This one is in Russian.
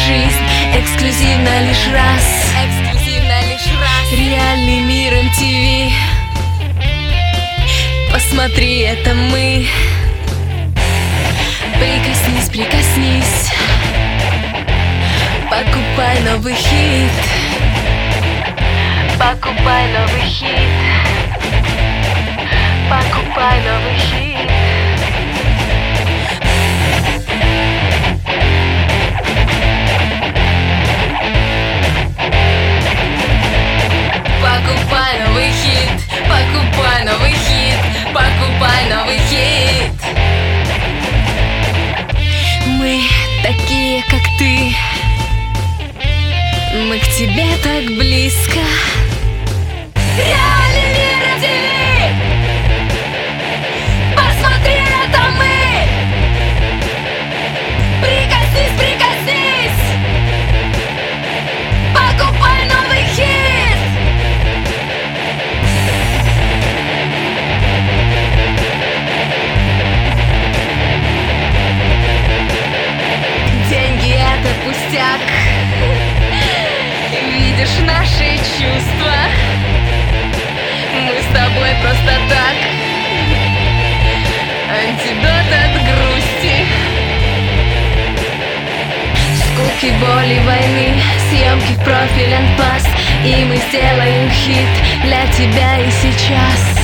жизнь эксклюзивно лишь раз. Реальный мир MTV. Посмотри, это мы. Прикоснись, прикоснись. Покупай новый хит. Покупай новый хит. Покупай новый хит. Покупай новый хит. Покупай новый хит. Покупай новый хит. Мы такие, как ты. Мы к тебе так близко. Реальный мир MTV. Посмотри, это мы. Прикоснись, прикоснись. Покупай новый хит. Деньги — это пустяк. Видишь наши чувства. Мы с тобой просто так. Антидот от грусти. Скуки, боли, войны. Съемки в профиль анпас. И мы сделаем хит для тебя и сейчас.